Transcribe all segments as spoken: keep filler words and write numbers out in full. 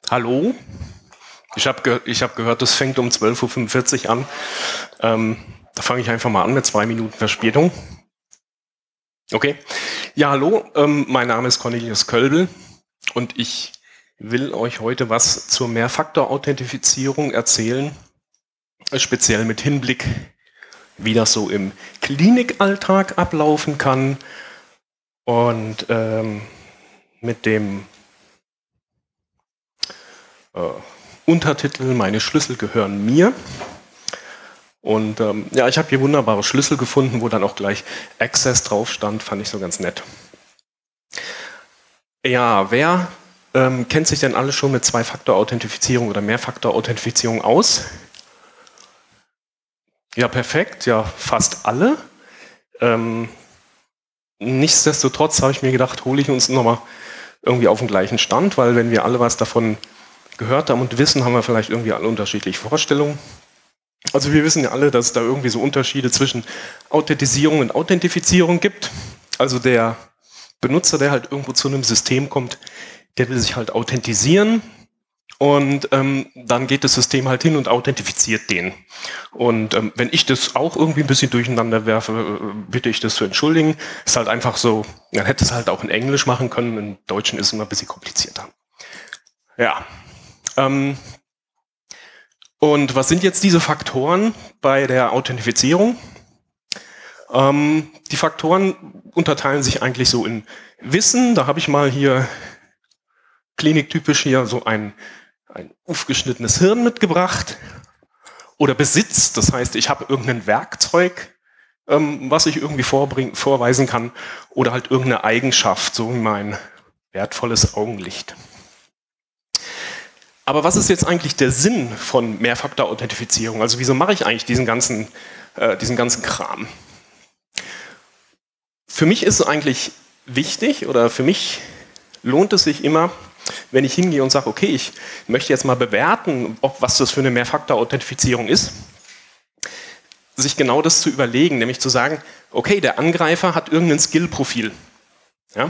Hallo? Ich habe ge ich hab gehört, das fängt um zwölf Uhr fünfundvierzig an. Ähm, da fange ich einfach mal an mit zwei Minuten Verspätung. Okay. Ja, hallo, ähm, mein Name ist Cornelius Kölbel und ich will euch heute was zur Mehrfaktor-Authentifizierung erzählen, speziell mit Hinblick, wie das so im Klinikalltag ablaufen kann und ähm, mit dem äh, Untertitel "Meine Schlüssel gehören mir". Und ähm, ja, ich habe hier wunderbare Schlüssel gefunden, wo dann auch gleich Access drauf stand, fand ich so ganz nett. Ja, wer ähm, kennt sich denn alle schon mit Zwei-Faktor-Authentifizierung oder Mehrfaktor-Authentifizierung aus? Ja, perfekt, ja, fast alle. Ähm, nichtsdestotrotz habe ich mir gedacht, hole ich uns nochmal irgendwie auf den gleichen Stand, weil wenn wir alle was davon gehört haben und wissen, haben wir vielleicht irgendwie alle unterschiedliche Vorstellungen. Also wir wissen ja alle, dass es da irgendwie so Unterschiede zwischen Authentisierung und Authentifizierung gibt. Also der Benutzer, der halt irgendwo zu einem System kommt, der will sich halt authentisieren und ähm, dann geht das System halt hin und authentifiziert den. Und ähm, wenn ich das auch irgendwie ein bisschen durcheinander werfe, äh, bitte ich das zu entschuldigen. Ist halt einfach so, man hätte es halt auch in Englisch machen können, im Deutschen ist es immer ein bisschen komplizierter. Ja. Ähm, Und was sind jetzt diese Faktoren bei der Authentifizierung? Ähm, die Faktoren unterteilen sich eigentlich so in Wissen. Da habe ich mal hier kliniktypisch hier so ein, ein aufgeschnittenes Hirn mitgebracht. Oder Besitz, das heißt, ich habe irgendein Werkzeug, ähm, was ich irgendwie vorbringen, vorweisen kann. Oder halt irgendeine Eigenschaft, so wie mein wertvolles Augenlicht. Aber was ist jetzt eigentlich der Sinn von Mehrfaktor-Authentifizierung? Also wieso mache ich eigentlich diesen ganzen, äh, diesen ganzen Kram? Für mich ist es eigentlich wichtig oder für mich lohnt es sich immer, wenn ich hingehe und sage, okay, ich möchte jetzt mal bewerten, ob, was das für eine Mehrfaktor-Authentifizierung ist, sich genau das zu überlegen, nämlich zu sagen, okay, der Angreifer hat irgendein Skill-Profil. Ja?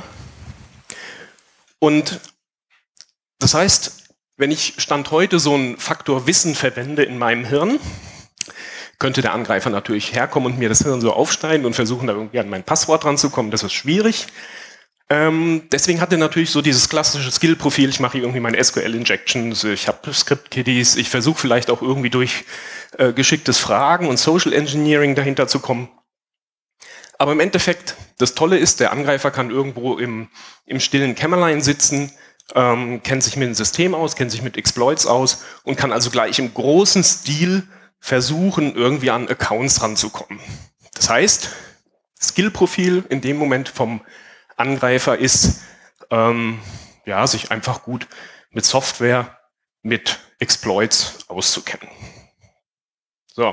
Und das heißt, wenn ich Stand heute so einen Faktor Wissen verwende in meinem Hirn, könnte der Angreifer natürlich herkommen und mir das Hirn so aufschneiden und versuchen, da irgendwie an mein Passwort ranzukommen. Das ist schwierig. Ähm, deswegen hat er natürlich so dieses klassische Skill-Profil. Ich mache hier irgendwie meine S Q L-Injections, ich habe Script-Kiddies, ich versuche vielleicht auch irgendwie durch äh, geschicktes Fragen und Social Engineering dahinter zu kommen. Aber im Endeffekt, das Tolle ist, der Angreifer kann irgendwo im, im stillen Kämmerlein sitzen, Ähm, kennt sich mit dem System aus, kennt sich mit Exploits aus und kann also gleich im großen Stil versuchen, irgendwie an Accounts ranzukommen. Das heißt, Skill-Profil in dem Moment vom Angreifer ist, ähm, ja, sich einfach gut mit Software, mit Exploits auszukennen. So.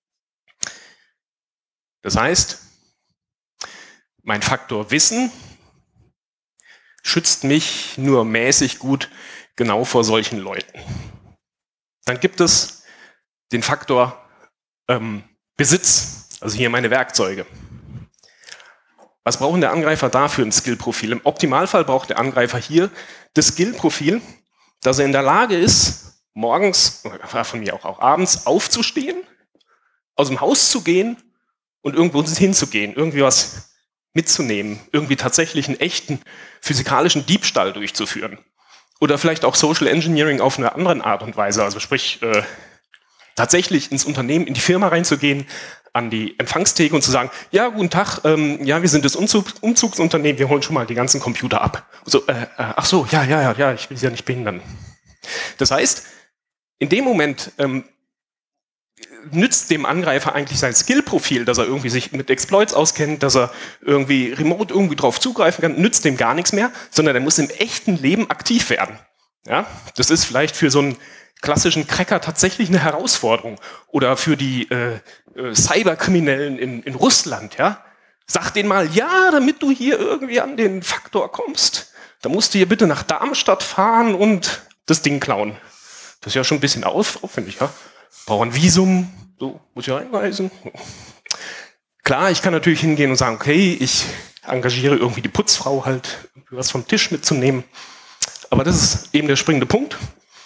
Das heißt, mein Faktor Wissen schützt mich nur mäßig gut genau vor solchen Leuten. Dann gibt es den Faktor ähm, Besitz, also hier meine Werkzeuge. Was braucht der Angreifer da für ein Skill-Profil? Im Optimalfall braucht der Angreifer hier das Skill-Profil, dass er in der Lage ist, morgens, oder von mir auch, auch abends aufzustehen, aus dem Haus zu gehen und irgendwo hinzugehen, irgendwie was mitzunehmen, irgendwie tatsächlich einen echten physikalischen Diebstahl durchzuführen. Oder vielleicht auch Social Engineering auf eine andere Art und Weise, also sprich äh, tatsächlich ins Unternehmen, in die Firma reinzugehen, an die Empfangstheke und zu sagen, ja, guten Tag, ähm, ja, wir sind das Umzug, Umzugsunternehmen, wir holen schon mal die ganzen Computer ab. So, äh, äh, ach so, ja, ja, ja, ja, ich will sie ja nicht behindern. Das heißt, in dem Moment ähm, nützt dem Angreifer eigentlich sein Skill-Profil, dass er irgendwie sich mit Exploits auskennt, dass er irgendwie remote irgendwie drauf zugreifen kann, nützt dem gar nichts mehr, sondern er muss im echten Leben aktiv werden. Ja? Das ist vielleicht für so einen klassischen Cracker tatsächlich eine Herausforderung. Oder für die äh, äh, Cyberkriminellen in, in Russland. Ja? Sag denen mal, ja, damit du hier irgendwie an den Faktor kommst, da musst du hier bitte nach Darmstadt fahren und das Ding klauen. Das ist ja schon ein bisschen aufwendig, ja? Brauche ein Visum, so, muss ich einreisen. Klar, ich kann natürlich hingehen und sagen, okay, ich engagiere irgendwie die Putzfrau halt, was vom Tisch mitzunehmen. Aber das ist eben der springende Punkt.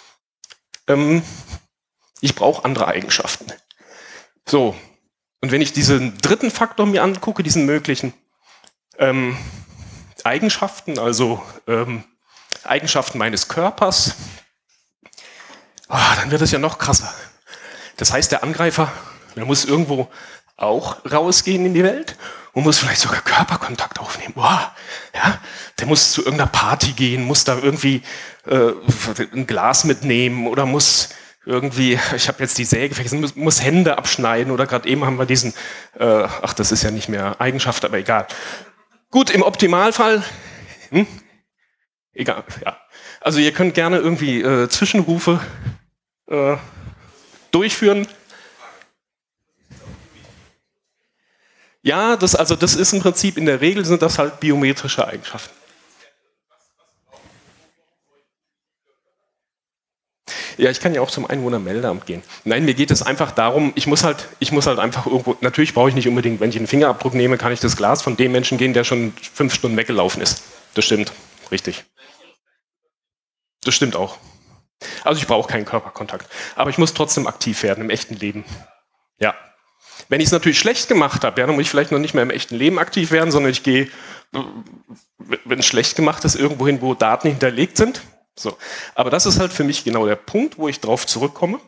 ähm, ich brauche andere Eigenschaften. So, und wenn ich diesen dritten Faktor mir angucke, diesen möglichen ähm, Eigenschaften, also ähm, Eigenschaften meines Körpers, oh, dann wird es ja noch krasser. Das heißt, der Angreifer, der muss irgendwo auch rausgehen in die Welt und muss vielleicht sogar Körperkontakt aufnehmen. Wow, ja, der muss zu irgendeiner Party gehen, muss da irgendwie äh, ein Glas mitnehmen oder muss irgendwie, ich habe jetzt die Säge vergessen, muss, muss Hände abschneiden oder gerade eben haben wir diesen, äh, ach, das ist ja nicht mehr Eigenschaft, aber egal. Gut, im Optimalfall, hm? Egal, ja. Also ihr könnt gerne irgendwie äh, Zwischenrufe äh, durchführen. Ja, das, also das ist im Prinzip, in der Regel sind das halt biometrische Eigenschaften. Ja, ich kann ja auch zum Einwohnermeldeamt gehen. Nein, mir geht es einfach darum, ich muss halt, ich muss halt einfach irgendwo, natürlich brauche ich nicht unbedingt, wenn ich einen Fingerabdruck nehme, kann ich das Glas von dem Menschen gehen, der schon fünf Stunden weggelaufen ist. Das stimmt, richtig. Das stimmt auch. Also ich brauche keinen Körperkontakt. Aber ich muss trotzdem aktiv werden im echten Leben. Ja. Wenn ich es natürlich schlecht gemacht habe, ja, dann muss ich vielleicht noch nicht mehr im echten Leben aktiv werden, sondern ich gehe, wenn es schlecht gemacht ist, irgendwo hin, wo Daten hinterlegt sind. So. Aber das ist halt für mich genau der Punkt, wo ich drauf zurückkomme.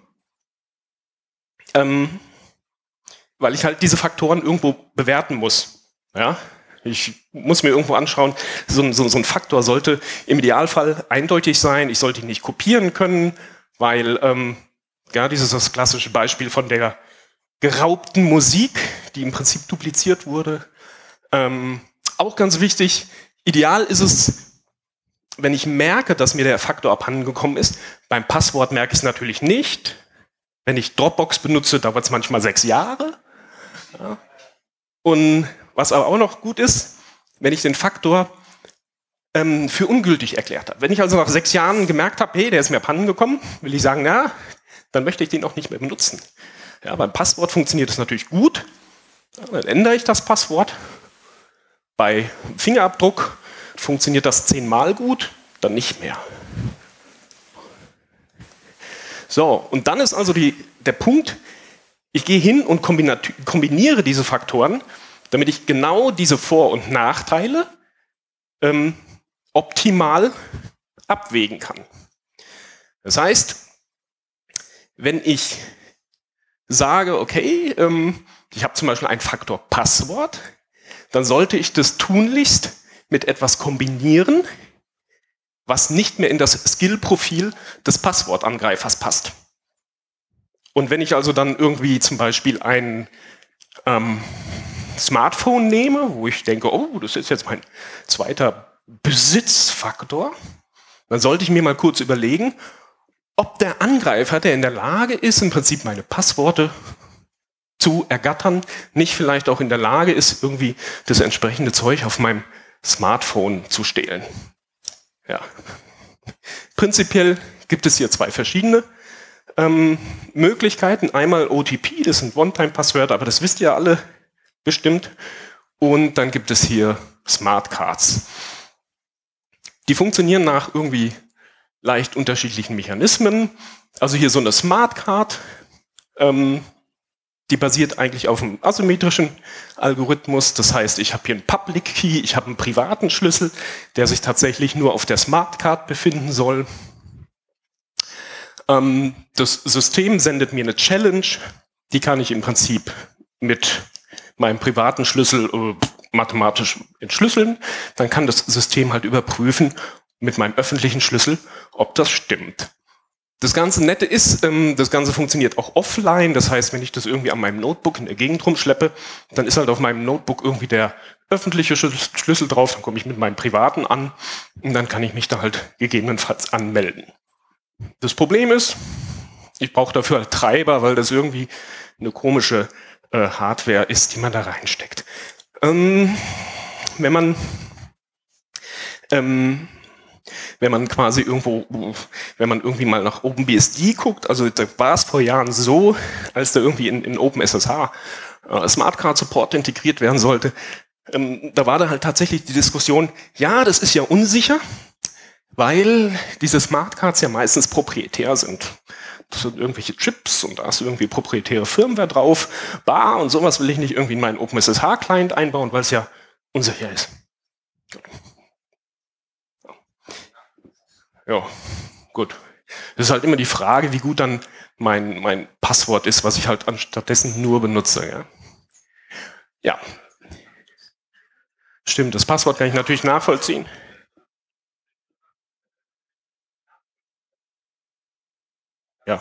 Ähm, weil ich halt diese Faktoren irgendwo bewerten muss. Ja? Ich muss mir irgendwo anschauen, so ein, so, so ein Faktor sollte im Idealfall eindeutig sein, ich sollte ihn nicht kopieren können, weil, ähm, ja, dieses ist das klassische Beispiel von der geraubten Musik, die im Prinzip dupliziert wurde. Ähm, auch ganz wichtig, ideal ist es, wenn ich merke, dass mir der Faktor abhanden gekommen ist. Beim Passwort merke ich es natürlich nicht. Wenn ich Dropbox benutze, dauert es manchmal sechs Jahre. Ja. Und was aber auch noch gut ist, wenn ich den Faktor ähm, für ungültig erklärt habe. Wenn ich also nach sechs Jahren gemerkt habe, hey, der ist mir abhanden gekommen, will ich sagen, na, dann möchte ich den auch nicht mehr benutzen. Ja, beim Passwort funktioniert das natürlich gut. Dann ändere ich das Passwort. Bei Fingerabdruck funktioniert das zehnmal gut, dann nicht mehr. So, und dann ist also die, der Punkt, ich gehe hin und kombiniere diese Faktoren, damit ich genau diese Vor- und Nachteile ähm, optimal abwägen kann. Das heißt, wenn ich sage, okay, ähm, ich habe zum Beispiel einen Faktor Passwort, dann sollte ich das tunlichst mit etwas kombinieren, was nicht mehr in das Skill-Profil des Passwortangreifers passt. Und wenn ich also dann irgendwie zum Beispiel ein ähm, Smartphone nehme, wo ich denke, oh, das ist jetzt mein zweiter Besitzfaktor, dann sollte ich mir mal kurz überlegen, ob der Angreifer, der in der Lage ist, im Prinzip meine Passworte zu ergattern, nicht vielleicht auch in der Lage ist, irgendwie das entsprechende Zeug auf meinem Smartphone zu stehlen. Ja. Prinzipiell gibt es hier zwei verschiedene ähm, Möglichkeiten. Einmal O T P, das sind One-Time-Passwörter, aber das wisst ihr alle bestimmt. Und dann gibt es hier Smart Cards. Die funktionieren nach irgendwie leicht unterschiedlichen Mechanismen. Also hier so eine Smart Card, ähm, die basiert eigentlich auf einem asymmetrischen Algorithmus. Das heißt, ich habe hier einen Public Key, ich habe einen privaten Schlüssel, der sich tatsächlich nur auf der Smart Card befinden soll. Ähm, das System sendet mir eine Challenge, die kann ich im Prinzip mit meinem privaten Schlüssel äh, mathematisch entschlüsseln. Dann kann das System halt überprüfen mit meinem öffentlichen Schlüssel, ob das stimmt. Das ganze Nette ist, ähm, das Ganze funktioniert auch offline. Das heißt, wenn ich das irgendwie an meinem Notebook in der Gegend rumschleppe, dann ist halt auf meinem Notebook irgendwie der öffentliche Schlüssel drauf. Dann komme ich mit meinem privaten an und dann kann ich mich da halt gegebenenfalls anmelden. Das Problem ist, ich brauche dafür halt Treiber, weil das irgendwie eine komische äh, Hardware ist, die man da reinsteckt. Ähm, wenn man ähm, wenn man quasi irgendwo, wenn man irgendwie mal nach OpenBSD guckt, also da war es vor Jahren so, als da irgendwie in, in OpenSSH äh, Smart Card Support integriert werden sollte, ähm, da war da halt tatsächlich die Diskussion, ja, das ist ja unsicher, weil diese Smart Cards ja meistens proprietär sind. das sind irgendwelche Chips und da ist irgendwie proprietäre Firmware drauf, bar und sowas will ich nicht irgendwie in meinen OpenSSH-Client einbauen, weil es ja unsicher ist. Gut. Ja, gut. Das ist halt immer die Frage, wie gut dann mein, mein Passwort ist, was ich halt anstattdessen nur benutze. Ja. ja. Stimmt, das Passwort kann ich natürlich nachvollziehen. Ja.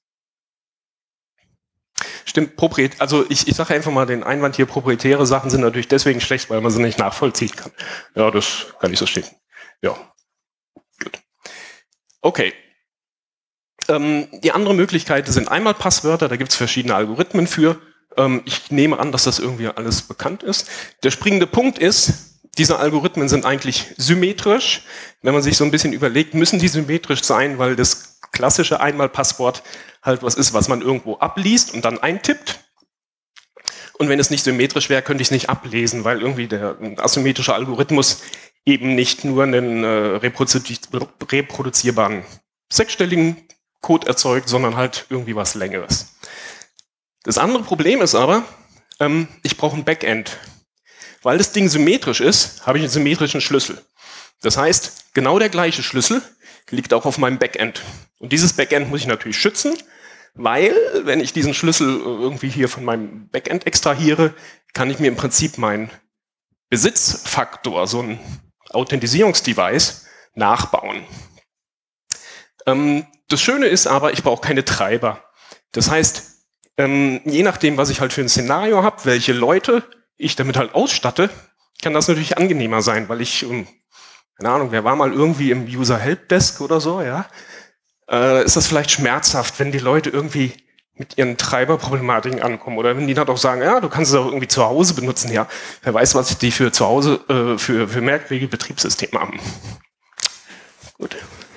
Stimmt, proprietär, also ich, ich sage einfach mal den Einwand hier, proprietäre Sachen sind natürlich deswegen schlecht, weil man sie nicht nachvollziehen kann. Ja, das kann ich so stehen. Ja, gut. Okay. Ähm, die andere Möglichkeit sind Einmalpasswörter, da gibt es verschiedene Algorithmen für. Ähm, ich nehme an, dass das irgendwie alles bekannt ist. Der springende Punkt ist, diese Algorithmen sind eigentlich symmetrisch. Wenn man sich so ein bisschen überlegt, müssen die symmetrisch sein, weil das klassische Einmalpasswort halt was ist, was man irgendwo abliest und dann eintippt. Und wenn es nicht symmetrisch wäre, könnte ich es nicht ablesen, weil irgendwie der asymmetrische Algorithmus eben nicht nur einen äh, reproduzierbaren sechsstelligen Code erzeugt, sondern halt irgendwie was Längeres. Das andere Problem ist aber, ähm, ich brauche ein Backend. Weil das Ding symmetrisch ist, habe ich einen symmetrischen Schlüssel. Das heißt, genau der gleiche Schlüssel liegt auch auf meinem Backend. Und dieses Backend muss ich natürlich schützen, weil, wenn ich diesen Schlüssel irgendwie hier von meinem Backend extrahiere, kann ich mir im Prinzip meinen Besitzfaktor, so ein Authentisierungsdevice, nachbauen. Ähm, das Schöne ist aber, ich brauche keine Treiber. Das heißt, ähm, je nachdem, was ich halt für ein Szenario habe, welche Leute ich damit halt ausstatte, kann das natürlich angenehmer sein, weil ich, ähm, keine Ahnung, wer war mal irgendwie im User Helpdesk oder so, ja, äh, ist das vielleicht schmerzhaft, wenn die Leute irgendwie mit ihren Treiberproblematiken ankommen oder wenn die dann auch sagen, ja, du kannst es auch irgendwie zu Hause benutzen, ja, wer weiß, was die für zu Hause äh, für, für merkwürdige Betriebssysteme haben. Gut.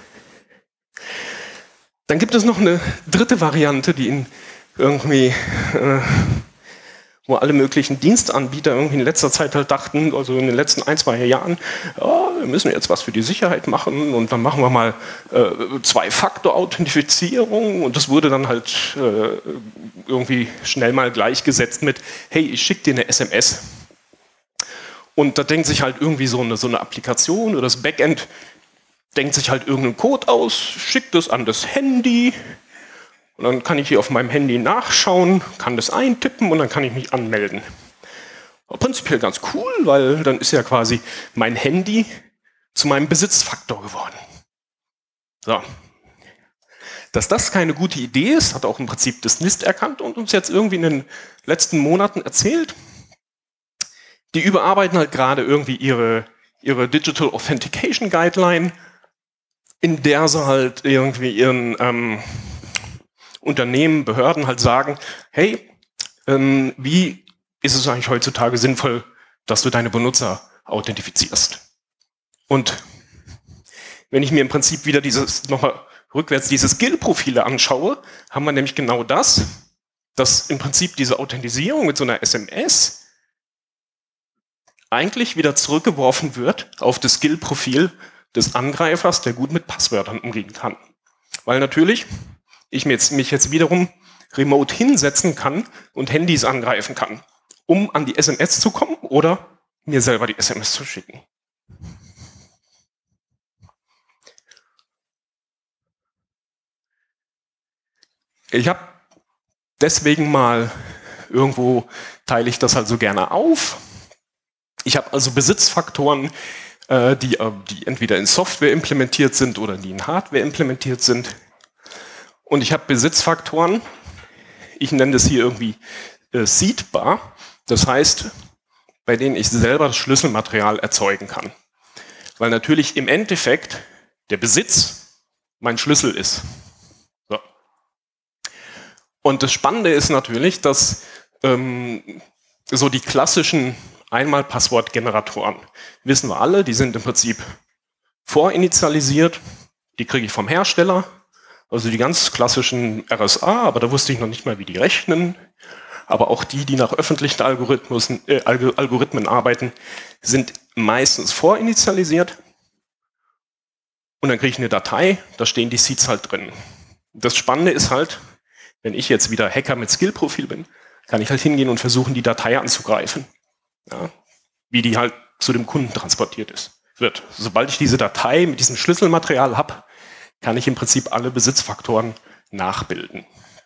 Dann gibt es noch eine dritte Variante, die in irgendwie, äh, wo alle möglichen Dienstanbieter irgendwie in letzter Zeit halt dachten, also in den letzten ein, zwei Jahren, ja, wir müssen jetzt was für die Sicherheit machen und dann machen wir mal äh, Zwei-Faktor-Authentifizierung und das wurde dann halt äh, irgendwie schnell mal gleichgesetzt mit, hey, ich schicke dir eine S M S. Und da denkt sich halt irgendwie so eine, so eine Applikation oder das Backend denkt sich halt irgendeinen Code aus, schickt es an das Handy und dann kann ich hier auf meinem Handy nachschauen, kann das eintippen und dann kann ich mich anmelden. Aber prinzipiell ganz cool, weil dann ist ja quasi mein Handy zu meinem Besitzfaktor geworden. So. Dass das keine gute Idee ist, hat auch im Prinzip das NIST erkannt und uns jetzt irgendwie in den letzten Monaten erzählt. Die überarbeiten halt gerade irgendwie ihre, ihre Digital Authentication Guideline, in der sie halt irgendwie ihren ähm, Unternehmen, Behörden halt sagen, hey, ähm, wie ist es eigentlich heutzutage sinnvoll, dass du deine Benutzer authentifizierst? Und wenn ich mir im Prinzip wieder dieses, nochmal rückwärts diese Skill-Profile anschaue, haben wir nämlich genau das, dass im Prinzip diese Authentisierung mit so einer S M S eigentlich wieder zurückgeworfen wird auf das Skill-Profil des Angreifers, der gut mit Passwörtern umgehen kann. Weil natürlich ich mich jetzt, mich jetzt wiederum remote hinsetzen kann und Handys angreifen kann, um an die S M S zu kommen oder mir selber die S M S zu schicken. Ich habe deswegen mal, irgendwo teile ich das halt so gerne auf. Ich habe also Besitzfaktoren, äh, die, äh, die entweder in Software implementiert sind oder die in Hardware implementiert sind. Und ich habe Besitzfaktoren, ich nenne das hier irgendwie äh, seedbar, das heißt, bei denen ich selber das Schlüsselmaterial erzeugen kann. Weil natürlich im Endeffekt der Besitz mein Schlüssel ist. So. Und das Spannende ist natürlich, dass ähm, so die klassischen Einmalpasswortgeneratoren, wissen wir alle, die sind im Prinzip vorinitialisiert, die kriege ich vom Hersteller, also die ganz klassischen R S A, aber da wusste ich noch nicht mal, wie die rechnen, aber auch die, die nach öffentlichen Algorithmen, äh, Algorithmen arbeiten, sind meistens vorinitialisiert und dann kriege ich eine Datei, da stehen die Seeds halt drin. Das Spannende ist halt, wenn ich jetzt wieder Hacker mit Skill-Profil bin, kann ich halt hingehen und versuchen, die Datei anzugreifen. Ja, wie die halt zu dem Kunden transportiert ist, wird. Sobald ich diese Datei mit diesem Schlüsselmaterial habe, kann ich im Prinzip alle Besitzfaktoren nachbilden.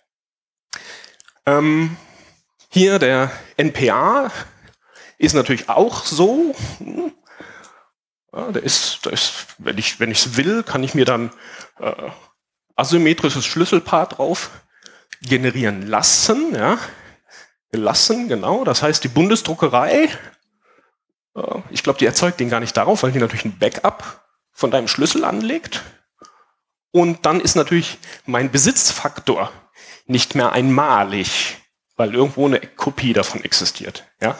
Ähm, hier der N P A ist natürlich auch so. Ja, der ist, der ist, wenn ich wenn ich es will, kann ich mir dann äh, asymmetrisches Schlüsselpaar drauf generieren lassen. Ja, lassen, genau. Das heißt, die Bundesdruckerei, äh, ich glaube, die erzeugt den gar nicht darauf, weil die natürlich ein Backup von deinem Schlüssel anlegt. Und dann ist natürlich mein Besitzfaktor nicht mehr einmalig, weil irgendwo eine Kopie davon existiert. Ja?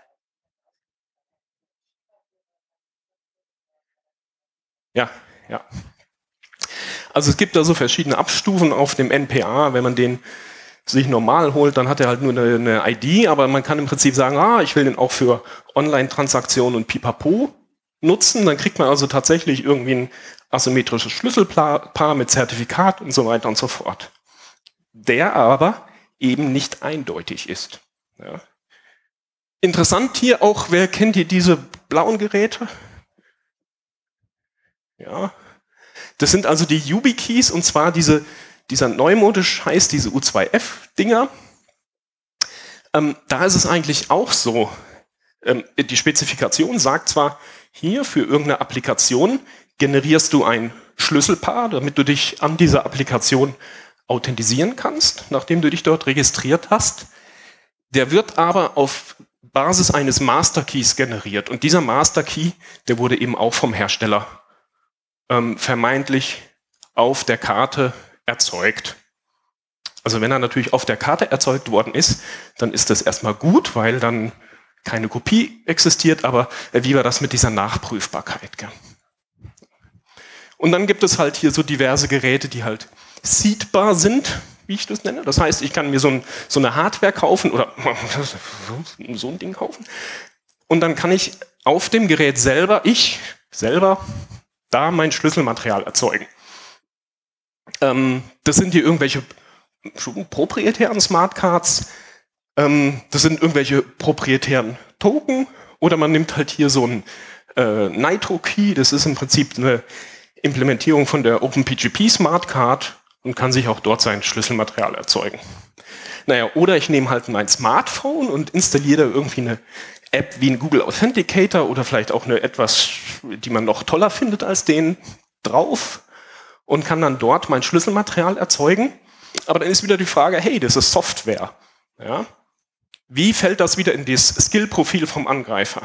Ja, ja. Also es gibt da so verschiedene Abstufen auf dem N P A. Wenn man den sich normal holt, dann hat er halt nur eine, eine I D, aber man kann im Prinzip sagen, ah, ich will den auch für Online-Transaktionen und Pipapo nutzen. Dann kriegt man also tatsächlich irgendwie ein asymmetrisches Schlüsselpaar mit Zertifikat und so weiter und so fort. Der aber eben nicht eindeutig ist. Ja. Interessant hier auch, wer kennt hier diese blauen Geräte? Ja. Das sind also die YubiKeys, und zwar diese, dieser neumodisch heißt diese U zwei F-Dinger. Ähm, da ist es eigentlich auch so, ähm, die Spezifikation sagt zwar, hier für irgendeine Applikation generierst du ein Schlüsselpaar, damit du dich an dieser Applikation authentisieren kannst, nachdem du dich dort registriert hast. Der wird aber auf Basis eines Master Keys generiert. Und dieser Master Key, der wurde eben auch vom Hersteller ähm, vermeintlich auf der Karte erzeugt. Also wenn er natürlich auf der Karte erzeugt worden ist, dann ist das erstmal gut, weil dann keine Kopie existiert, aber wie war das mit dieser Nachprüfbarkeit? Gell? Und dann gibt es halt hier so diverse Geräte, die halt seedbar sind, wie ich das nenne. Das heißt, ich kann mir so, ein, so eine Hardware kaufen oder so ein Ding kaufen und dann kann ich auf dem Gerät selber, ich selber, da mein Schlüsselmaterial erzeugen. Ähm, das sind hier irgendwelche proprietären Smartcards, ähm, das sind irgendwelche proprietären Token oder man nimmt halt hier so ein äh, Nitro Key, das ist im Prinzip eine Implementierung von der OpenPGP Smart Card und kann sich auch dort sein Schlüsselmaterial erzeugen. Naja, oder ich nehme halt mein Smartphone und installiere da irgendwie eine App wie ein Google Authenticator oder vielleicht auch eine etwas, die man noch toller findet als den, drauf und kann dann dort mein Schlüsselmaterial erzeugen. Aber dann ist wieder die Frage, hey, das ist Software. Ja? Wie fällt das wieder in das Skill-Profil vom Angreifer?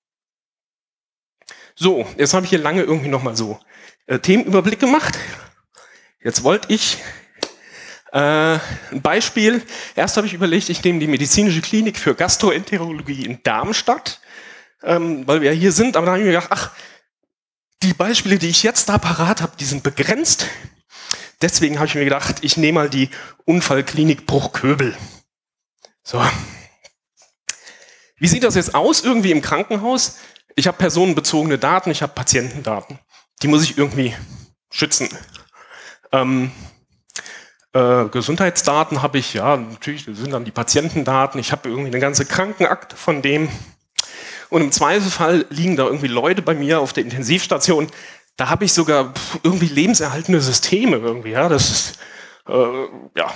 So, jetzt habe ich hier lange irgendwie nochmal so äh, Themenüberblick gemacht. Jetzt wollte ich äh, ein Beispiel. Erst habe ich überlegt, ich nehme die medizinische Klinik für Gastroenterologie in Darmstadt, ähm, weil wir hier sind. Aber dann habe ich mir gedacht, ach, die Beispiele, die ich jetzt da parat habe, die sind begrenzt. Deswegen habe ich mir gedacht, ich nehme mal die Unfallklinik Bruchköbel. So. Wie sieht das jetzt aus irgendwie im Krankenhaus? Ich habe personenbezogene Daten, ich habe Patientendaten. Die muss ich irgendwie schützen. Ähm, äh, Gesundheitsdaten habe ich, ja, natürlich, das sind dann die Patientendaten. Ich habe irgendwie eine ganze Krankenakte von dem. Und im Zweifelsfall liegen da irgendwie Leute bei mir auf der Intensivstation. Da habe ich sogar irgendwie lebenserhaltende Systeme irgendwie. Ja, das ist, äh, ja.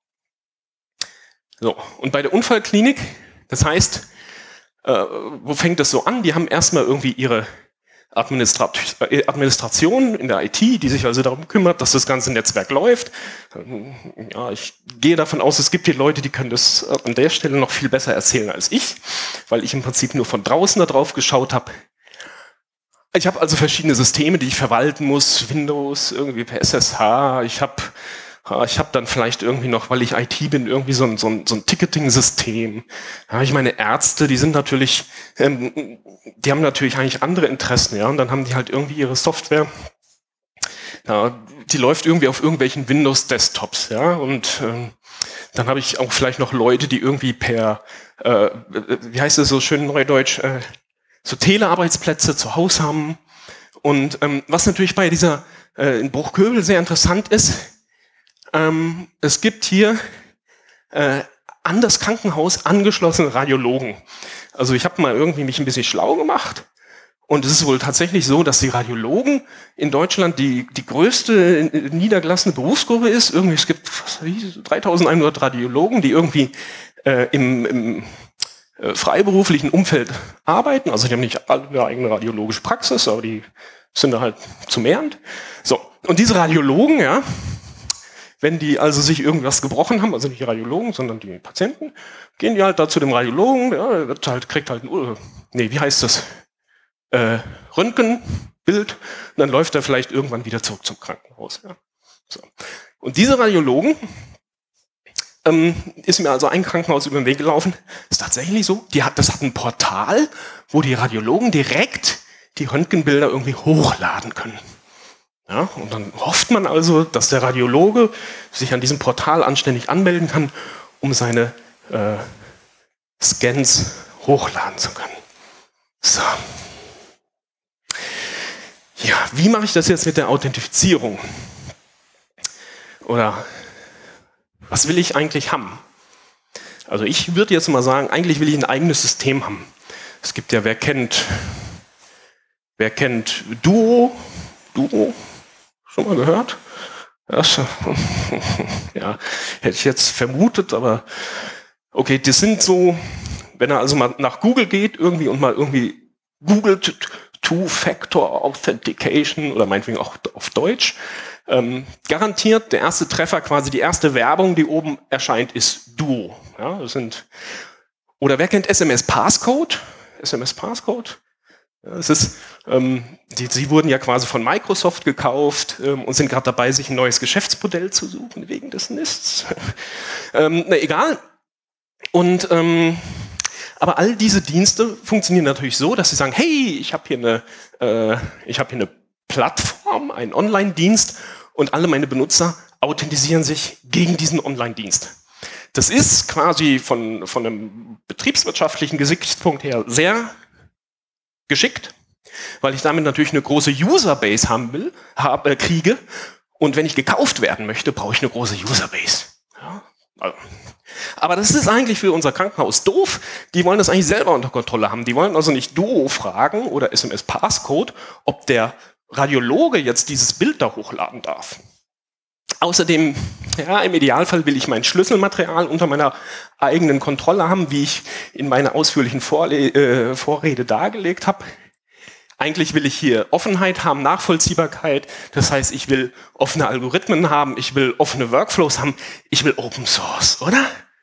So, und bei der Unfallklinik, das heißt, äh, wo fängt das so an? Die haben erstmal irgendwie ihre Administrat äh, Administration in der I T, die sich also darum kümmert, dass das ganze Netzwerk läuft. Ja, ich gehe davon aus, es gibt hier Leute, die können das an der Stelle noch viel besser erzählen als ich, weil ich im Prinzip nur von draußen da drauf geschaut habe. Ich habe also verschiedene Systeme, die ich verwalten muss, Windows, irgendwie per S S H, ich habe ich hab dann vielleicht irgendwie noch, weil ich I T bin, irgendwie so ein, so ein, so ein Ticketing-System. Ja, ich meine Ärzte, die sind natürlich, ähm, die haben natürlich eigentlich andere Interessen, ja, und dann haben die halt irgendwie ihre Software, ja, die läuft irgendwie auf irgendwelchen Windows-Desktops, ja, und ähm, dann habe ich auch vielleicht noch Leute, die irgendwie per, äh, wie heißt es so schön neudeutsch, äh, so Telearbeitsplätze zu Hause haben. Und ähm, was natürlich bei dieser äh, in Bruchköbel sehr interessant ist, Ähm, es gibt hier äh, an das Krankenhaus angeschlossene Radiologen. Also ich habe mal irgendwie mich ein bisschen schlau gemacht. Und es ist wohl tatsächlich so, dass die Radiologen in Deutschland die, die größte niedergelassene Berufsgruppe ist. Irgendwie, es gibt dreitausendeinhundert Radiologen, die irgendwie äh, im, im äh, freiberuflichen Umfeld arbeiten. Also die haben nicht alle eine eigene radiologische Praxis, aber die sind da halt zu mehrend. So, und diese Radiologen, ja, wenn die also sich irgendwas gebrochen haben, also nicht die Radiologen, sondern die Patienten, gehen die halt da zu dem Radiologen, ja, wird halt, kriegt halt ein, nee, wie heißt das? Äh, Röntgenbild, und dann läuft er vielleicht irgendwann wieder zurück zum Krankenhaus. Ja. So. Und diese Radiologen, ähm, ist mir also ein Krankenhaus über den Weg gelaufen, ist tatsächlich so, die hat, das hat ein Portal, wo die Radiologen direkt die Röntgenbilder irgendwie hochladen können. Ja, und dann hofft man also, dass der Radiologe sich an diesem Portal anständig anmelden kann, um seine äh, Scans hochladen zu können. So. Ja, wie mache ich das jetzt mit der Authentifizierung? Oder was will ich eigentlich haben? Also ich würde jetzt mal sagen, eigentlich will ich ein eigenes System haben. Es gibt ja, wer kennt, wer kennt Duo? Duo? Schon mal gehört? Das, ja, hätte ich jetzt vermutet, aber okay, das sind so, wenn er also mal nach Google geht irgendwie und mal irgendwie googelt, Two-Factor Authentication oder meinetwegen auch auf Deutsch. Ähm, garantiert der erste Treffer, quasi die erste Werbung, die oben erscheint, ist Duo. Ja, das sind, oder wer kennt S M S Passcode? S M S Passcode? Ja, es ist, ähm, die, sie wurden ja quasi von Microsoft gekauft ähm, und sind gerade dabei, sich ein neues Geschäftsmodell zu suchen wegen des Nists. ähm, na egal. Und ähm, aber all diese Dienste funktionieren natürlich so, dass sie sagen, hey, ich habe hier eine, äh, ich habe hier eine Plattform, einen Online-Dienst und alle meine Benutzer authentisieren sich gegen diesen Online-Dienst. Das ist quasi von, von einem betriebswirtschaftlichen Gesichtspunkt her sehr geschickt, weil ich damit natürlich eine große Userbase haben will, hab, äh, kriege. Und wenn ich gekauft werden möchte, brauche ich eine große Userbase. Ja, also. Aber das ist eigentlich für unser Krankenhaus doof. Die wollen das eigentlich selber unter Kontrolle haben. Die wollen also nicht Duo fragen oder S M S Passcode, ob der Radiologe jetzt dieses Bild da hochladen darf. Außerdem, ja, im Idealfall will ich mein Schlüsselmaterial unter meiner eigenen Kontrolle haben, wie ich in meiner ausführlichen Vorle äh, Vorrede dargelegt habe. Eigentlich will ich hier Offenheit haben, Nachvollziehbarkeit. Das heißt, ich will offene Algorithmen haben, ich will offene Workflows haben, ich will Open Source, oder?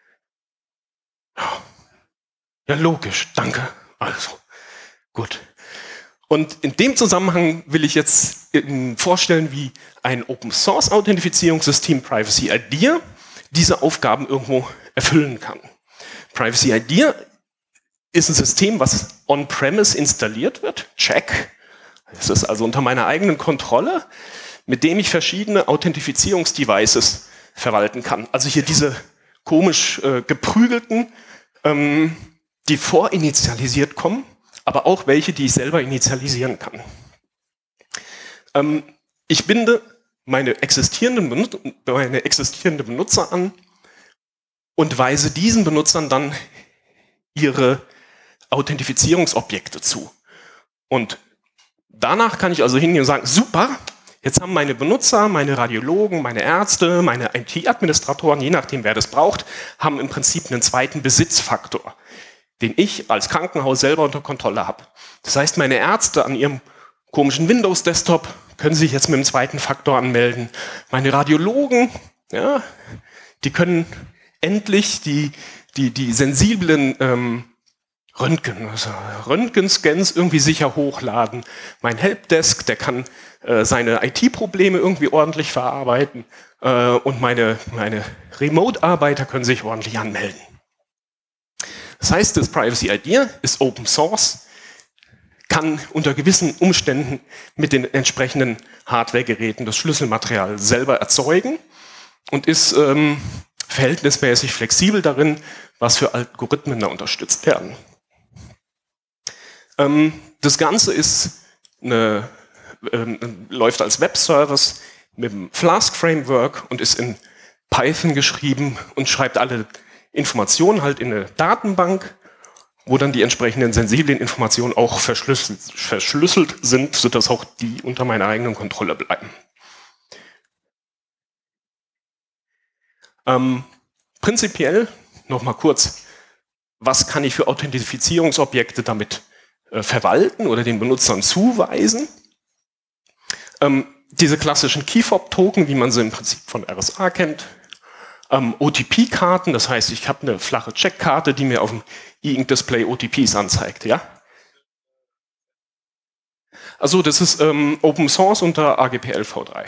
Ja, logisch, danke. Also, gut. Und in dem Zusammenhang will ich jetzt vorstellen, wie ein Open-Source-Authentifizierungssystem Privacy Idea diese Aufgaben irgendwo erfüllen kann. Privacy Idea ist ein System, was on-premise installiert wird. Check. Das ist also unter meiner eigenen Kontrolle, mit dem ich verschiedene Authentifizierungsdevices verwalten kann. Also hier diese komisch äh, geprügelten, ähm, die vorinitialisiert kommen, aber auch welche, die ich selber initialisieren kann. Ähm, ich binde meine existierenden, Benut meine existierenden Benutzer an und weise diesen Benutzern dann ihre Authentifizierungsobjekte zu. Und danach kann ich also hingehen und sagen, super, jetzt haben meine Benutzer, meine Radiologen, meine Ärzte, meine I T-Administratoren, je nachdem wer das braucht, haben im Prinzip einen zweiten Besitzfaktor, den ich als Krankenhaus selber unter Kontrolle habe. Das heißt, meine Ärzte an ihrem komischen Windows-Desktop können sich jetzt mit dem zweiten Faktor anmelden. Meine Radiologen, ja, die können endlich die, die, die sensiblen ähm, Röntgen, also Röntgenscans irgendwie sicher hochladen. Mein Helpdesk, der kann äh, seine I T-Probleme irgendwie ordentlich verarbeiten äh, und meine, meine Remote-Arbeiter können sich ordentlich anmelden. Das heißt, das Privacy Idea ist Open Source, kann unter gewissen Umständen mit den entsprechenden Hardware-Geräten das Schlüsselmaterial selber erzeugen und ist ähm, verhältnismäßig flexibel darin, was für Algorithmen da unterstützt werden. Ähm, das Ganze ist eine, ähm, läuft als Web-Service mit dem Flask-Framework und ist in Python geschrieben und schreibt alle Informationen halt in eine Datenbank, wo dann die entsprechenden sensiblen Informationen auch verschlüsselt, verschlüsselt sind, sodass auch die unter meiner eigenen Kontrolle bleiben. Ähm, prinzipiell, nochmal kurz, was kann ich für Authentifizierungsobjekte damit äh, verwalten oder den Benutzern zuweisen? Ähm, diese klassischen Key-Fob-Token, wie man sie im Prinzip von R S A kennt, ähm, O T P-Karten, das heißt, ich habe eine flache Checkkarte, die mir auf dem E-Ink-Display O T Ps anzeigt, ja? Also das ist ähm, Open Source unter A G P L v drei.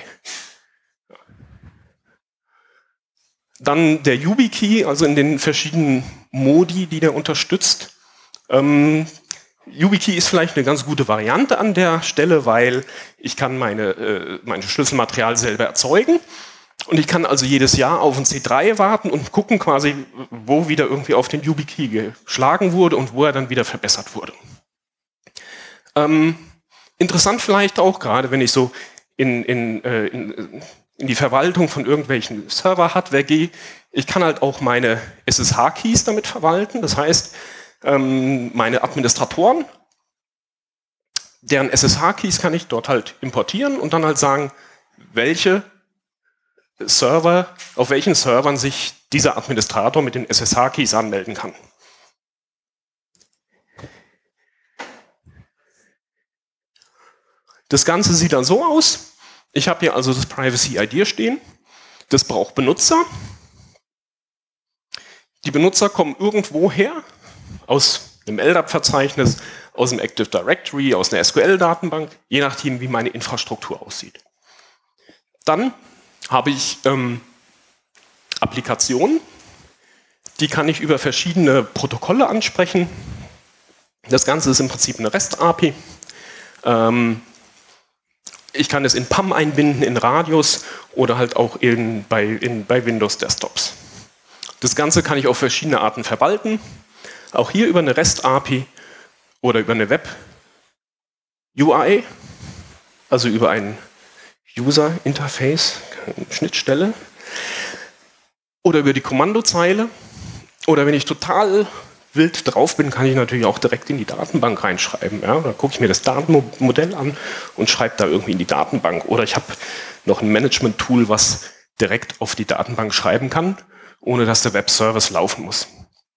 Dann der YubiKey, also in den verschiedenen Modi, die der unterstützt. Ähm, YubiKey ist vielleicht eine ganz gute Variante an der Stelle, weil ich kann meine, äh, mein Schlüsselmaterial selber erzeugen und ich kann also jedes Jahr auf ein C drei warten und gucken quasi, wo wieder irgendwie auf den YubiKey geschlagen wurde und wo er dann wieder verbessert wurde. Ähm, interessant vielleicht auch, gerade wenn ich so in, in, äh, in in die Verwaltung von irgendwelchen Server-Hardware gehe. Ich kann halt auch meine S S H-Keys damit verwalten. Das heißt, ähm, meine Administratoren, deren S S H-Keys kann ich dort halt importieren und dann halt sagen, welche Server, auf welchen Servern sich dieser Administrator mit den S S H-Keys anmelden kann. Das Ganze sieht dann so aus. Ich habe hier also das Privacy I D stehen. Das braucht Benutzer. Die Benutzer kommen irgendwo her, aus einem L D A P-Verzeichnis, aus dem Active Directory, aus einer S Q L-Datenbank, je nachdem, wie meine Infrastruktur aussieht. Dann habe ich ähm, Applikationen, die kann ich über verschiedene Protokolle ansprechen. Das Ganze ist im Prinzip eine REST-A P I. Ähm, Ich kann es in P A M einbinden, in Radius oder halt auch in, bei, in, bei Windows Desktops. Das Ganze kann ich auf verschiedene Arten verwalten. Auch hier über eine REST-A P I oder über eine Web-U I, also über ein User-Interface, Schnittstelle, oder über die Kommandozeile. Oder wenn ich total wild drauf bin, kann ich natürlich auch direkt in die Datenbank reinschreiben. Ja? Da gucke ich mir das Datenmodell an und schreibe da irgendwie in die Datenbank. Oder ich habe noch ein Management-Tool, was direkt auf die Datenbank schreiben kann, ohne dass der Web-Service laufen muss.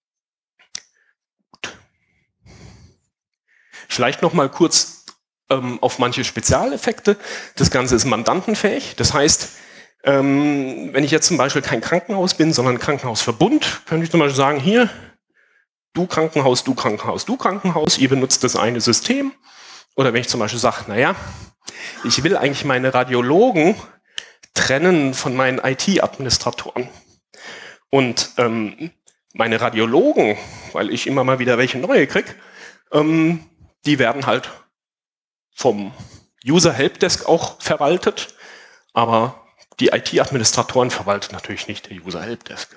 Gut. Vielleicht noch mal kurz ähm, auf manche Spezialeffekte. Das Ganze ist mandantenfähig. Das heißt, ähm, wenn ich jetzt zum Beispiel kein Krankenhaus bin, sondern ein Krankenhausverbund, könnte ich zum Beispiel sagen, hier, du Krankenhaus, du Krankenhaus, du Krankenhaus, ihr benutzt das eine System. Oder wenn ich zum Beispiel sage, naja, ich will eigentlich meine Radiologen trennen von meinen I T-Administratoren. Und ähm, meine Radiologen, weil ich immer mal wieder welche neue kriege, ähm, die werden halt vom User Helpdesk auch verwaltet, aber die I T-Administratoren verwaltet natürlich nicht der User Helpdesk.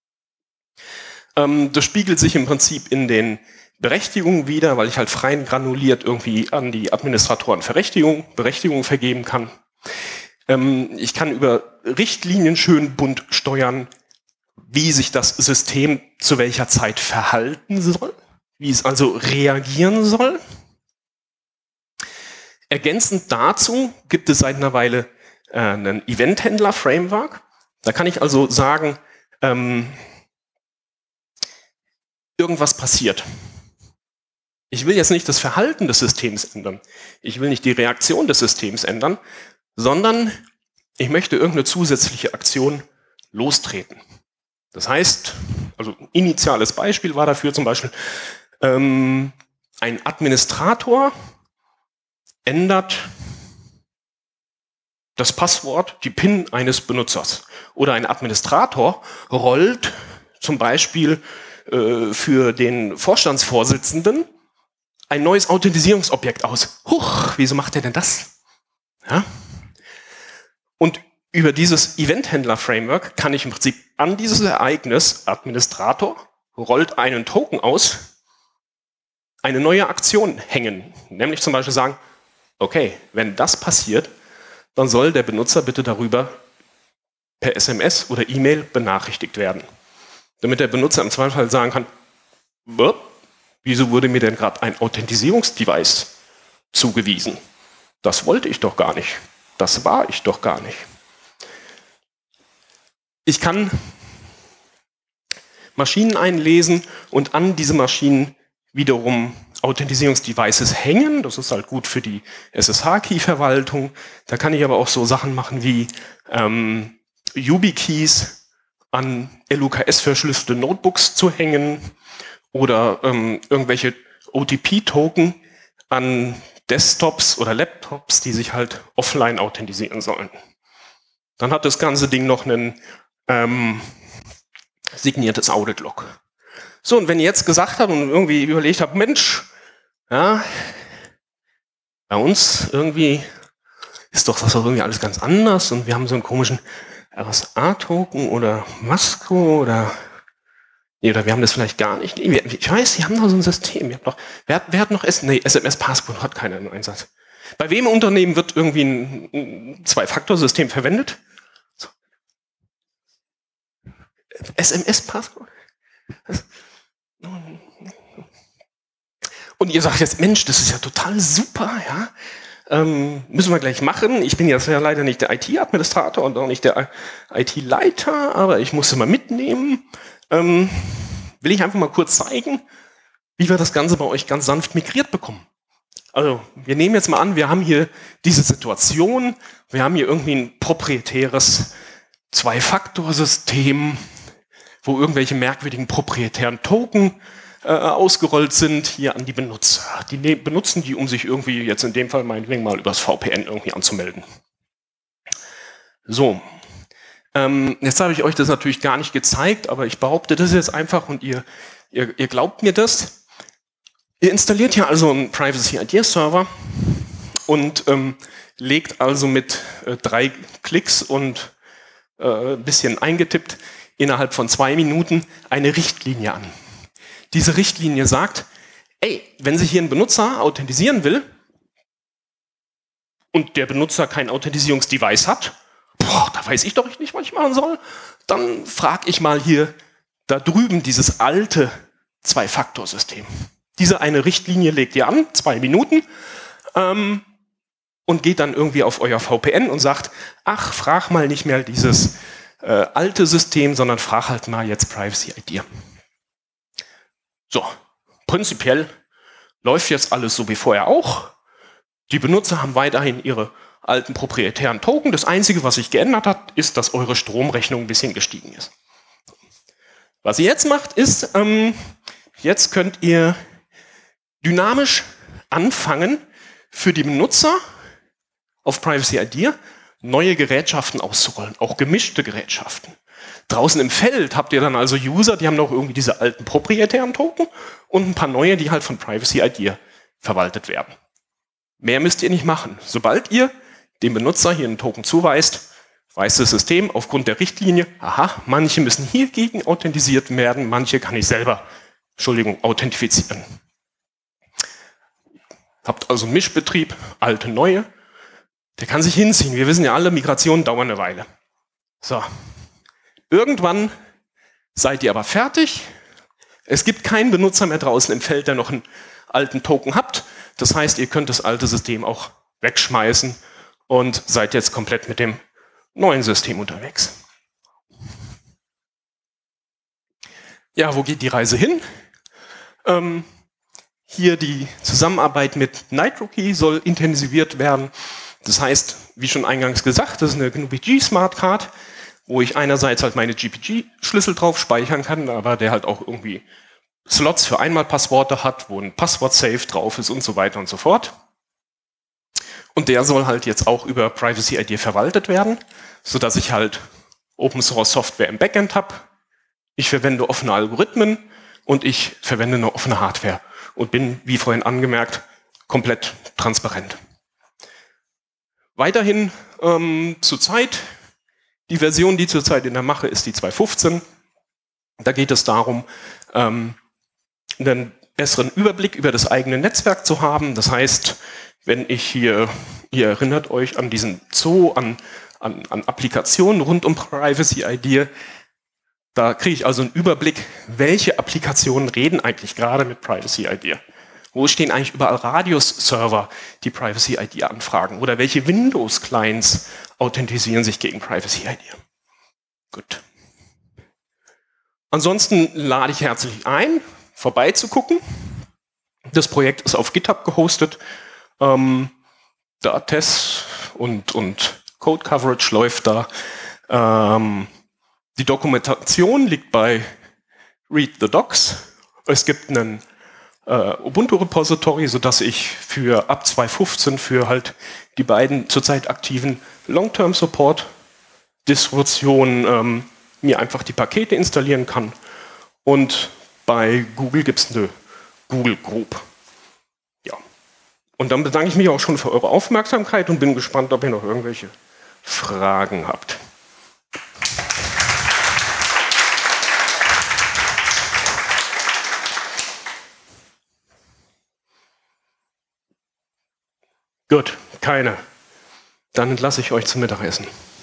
Das spiegelt sich im Prinzip in den Berechtigungen wider, weil ich halt fein granuliert irgendwie an die Administratoren Berechtigungen Berechtigung vergeben kann. Ich kann über Richtlinien schön bunt steuern, wie sich das System zu welcher Zeit verhalten soll, wie es also reagieren soll. Ergänzend dazu gibt es seit einer Weile äh, einen Event-Händler-Framework. Da kann ich also sagen, ähm, irgendwas passiert. Ich will jetzt nicht das Verhalten des Systems ändern. Ich will nicht die Reaktion des Systems ändern, sondern ich möchte irgendeine zusätzliche Aktion lostreten. Das heißt, also ein initiales Beispiel war dafür zum Beispiel, ähm, ein Administrator ändert das Passwort, die PIN eines Benutzers. Oder ein Administrator rollt zum Beispiel äh, für den Vorstandsvorsitzenden ein neues Authentisierungsobjekt aus. Huch, wieso macht er denn das? Ja? Und über dieses Event-Händler-Framework kann ich im Prinzip an dieses Ereignis, Administrator rollt einen Token aus, eine neue Aktion hängen. Nämlich zum Beispiel sagen, okay, wenn das passiert, dann soll der Benutzer bitte darüber per S M S oder E-Mail benachrichtigt werden. Damit der Benutzer im Zweifelsfall sagen kann, wieso wurde mir denn gerade ein Authentisierungsdevice zugewiesen? Das wollte ich doch gar nicht. Das war ich doch gar nicht. Ich kann Maschinen einlesen und an diese Maschinen wiederum Authentisierungsdevices hängen. Das ist halt gut für die S S H-Key-Verwaltung. Da kann ich aber auch so Sachen machen wie ähm, YubiKeys an L U K S-verschlüsselte Notebooks zu hängen oder ähm, irgendwelche O T P-Token an Desktops oder Laptops, die sich halt offline authentisieren sollen. Dann hat das ganze Ding noch einen ähm, signiertes Audit-Log. So, und wenn ihr jetzt gesagt habt und irgendwie überlegt habt, Mensch, ja, bei uns irgendwie ist doch das doch irgendwie alles ganz anders und wir haben so einen komischen R S A-Token oder Masco oder nee, oder wir haben das vielleicht gar nicht. Nee, ich weiß, Sie haben da so ein System. Ihr habt doch, wer, wer hat noch S, nee, S M S-Passport hat keiner im Einsatz. Bei wem im Unternehmen wird irgendwie ein, ein Zwei-Faktor-System verwendet? So. S M S-Passport? Und ihr sagt jetzt, Mensch, das ist ja total super, ja. Ähm, müssen wir gleich machen. Ich bin jetzt ja leider nicht der I T-Administrator und auch nicht der I T-Leiter, aber ich muss es mal mitnehmen. Ähm, will ich einfach mal kurz zeigen, wie wir das Ganze bei euch ganz sanft migriert bekommen. Also, wir nehmen jetzt mal an, wir haben hier diese Situation, wir haben hier irgendwie ein proprietäres Zwei-Faktor-System, wo irgendwelche merkwürdigen proprietären Token äh, ausgerollt sind hier an die Benutzer. Die ne- benutzen die, um sich irgendwie jetzt in dem Fall meinetwegen mal übers V P N irgendwie anzumelden. So, ähm, jetzt habe ich euch das natürlich gar nicht gezeigt, aber ich behaupte das jetzt einfach und ihr, ihr, ihr glaubt mir das. Ihr installiert hier also einen Privacy Idea Server und ähm, legt also mit äh, drei Klicks und äh, ein bisschen eingetippt innerhalb von zwei Minuten eine Richtlinie an. Diese Richtlinie sagt, ey, wenn sich hier ein Benutzer authentisieren will und der Benutzer kein Authentisierungsdevice hat, boah, da weiß ich doch nicht, was ich machen soll, dann frage ich mal hier da drüben dieses alte Zwei-Faktor-System. Diese eine Richtlinie legt ihr an, zwei Minuten, ähm, und geht dann irgendwie auf euer V P N und sagt, ach, frag mal nicht mehr dieses äh, alte System, sondern frag halt mal jetzt Privacy Idea. So, prinzipiell läuft jetzt alles so wie vorher auch. Die Benutzer haben weiterhin ihre alten proprietären Token. Das Einzige, was sich geändert hat, ist, dass eure Stromrechnung ein bisschen gestiegen ist. Was ihr jetzt macht, ist, ähm, jetzt könnt ihr dynamisch anfangen, für die Benutzer auf Privacy Idea neue Gerätschaften auszurollen, auch gemischte Gerätschaften. Draußen im Feld habt ihr dann also User, die haben noch irgendwie diese alten proprietären Token und ein paar neue, die halt von Privacy Idea verwaltet werden. Mehr müsst ihr nicht machen. Sobald ihr dem Benutzer hier einen Token zuweist, weiß das System aufgrund der Richtlinie, aha, manche müssen hiergegen authentisiert werden, manche kann ich selber, Entschuldigung, authentifizieren. Habt also einen Mischbetrieb, alte, neue. Der kann sich hinziehen. Wir wissen ja alle, Migrationen dauern eine Weile. So. Irgendwann seid ihr aber fertig. Es gibt keinen Benutzer mehr draußen im Feld, der noch einen alten Token habt. Das heißt, ihr könnt das alte System auch wegschmeißen und seid jetzt komplett mit dem neuen System unterwegs. Ja, wo geht die Reise hin? Ähm, Hier die Zusammenarbeit mit NitroKey soll intensiviert werden. Das heißt, wie schon eingangs gesagt, das ist eine G N U P G Smart Card, wo ich einerseits halt meine G P G-Schlüssel drauf speichern kann, aber der halt auch irgendwie Slots für Einmalpassworte hat, wo ein Passwort-Safe drauf ist und so weiter und so fort. Und der soll halt jetzt auch über Privacy Idea verwaltet werden, sodass ich halt Open Source Software im Backend habe. Ich verwende offene Algorithmen und ich verwende eine offene Hardware. Und bin, wie vorhin angemerkt, komplett transparent. Weiterhin ähm, zurzeit, die Version, die zurzeit in der Mache ist, die zwei Punkt fünfzehn. Da geht es darum, ähm, einen besseren Überblick über das eigene Netzwerk zu haben. Das heißt, wenn ich hier, ihr erinnert euch an diesen Zoo, an, an, an Applikationen rund um Privacy I D. Da kriege ich also einen Überblick, welche Applikationen reden eigentlich gerade mit Privacy I D. Wo stehen eigentlich überall Radius-Server, die Privacy I D anfragen? Oder welche Windows-Clients authentisieren sich gegen Privacy I D? Gut. Ansonsten lade ich herzlich ein, vorbeizugucken. Das Projekt ist auf GitHub gehostet. Ähm, da Tests und, und Code Coverage läuft da. Ähm, die Dokumentation liegt bei Read the Docs. Es gibt einen äh, Ubuntu-Repository, sodass ich für ab zwei Punkt fünfzehn für halt die beiden zurzeit aktiven Long-Term-Support-Distributionen ähm, mir einfach die Pakete installieren kann. Und bei Google gibt es eine Google Group. Ja. Und dann bedanke ich mich auch schon für eure Aufmerksamkeit und bin gespannt, ob ihr noch irgendwelche Fragen habt. Gut, keine. Dann entlasse ich euch zum Mittagessen.